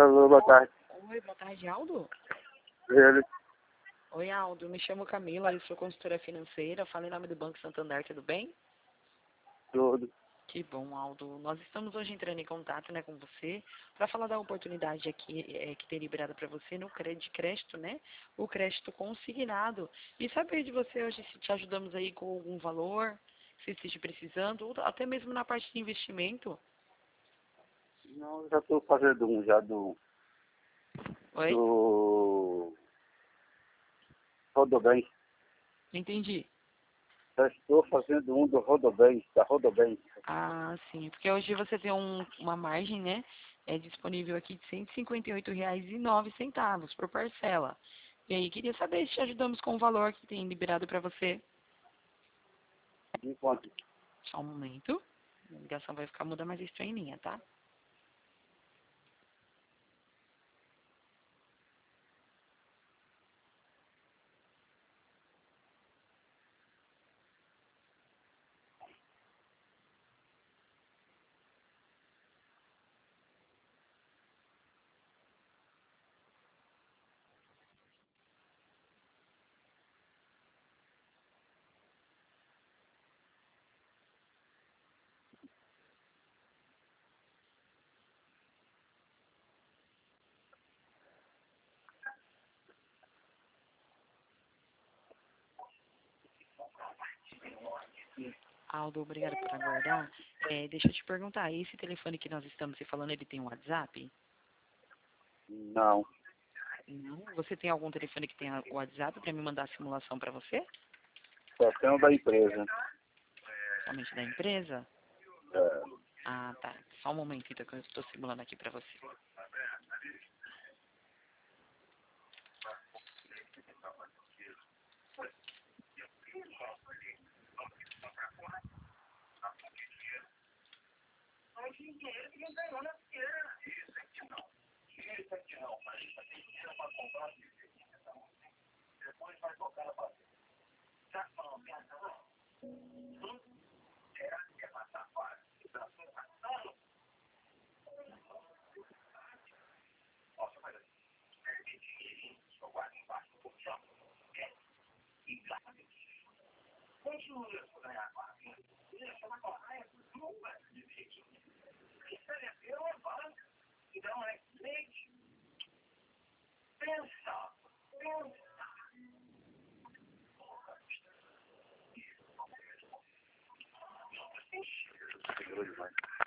Alô, boa tarde. Oi, boa tarde, Aldo. Ele. Oi, Aldo. Me chamo Camila, eu sou consultora financeira. Falei em nome do Banco Santander, tudo bem? Tudo. Que bom, Aldo. Nós estamos hoje entrando em contato, com você para falar da oportunidade aqui que tem liberado para você no crédito, né? O crédito consignado. E saber de você hoje se te ajudamos aí com algum valor, se esteja precisando, ou até mesmo na parte de investimento. Não, já estou fazendo um já Oi? do Rodobem. Entendi. Já estou fazendo um do Rodobem, da Rodobem. Ah, sim. Porque hoje você tem uma margem, né? É disponível aqui de R$ 158,09 por parcela. E aí, queria saber se te ajudamos com o valor que tem liberado para você. Enquanto. Só um momento. A ligação vai ficar muda, mas estou em linha, tá? Aldo, obrigada por aguardar. Deixa eu te perguntar, esse telefone que nós estamos se falando, ele tem um WhatsApp? Não. Não? Você tem algum telefone que tenha o WhatsApp para me mandar a simulação para você? Só tem o da empresa. Somente da empresa? É. Ah, tá. Só um momento, então, que eu estou simulando aqui para você. Segurou demais.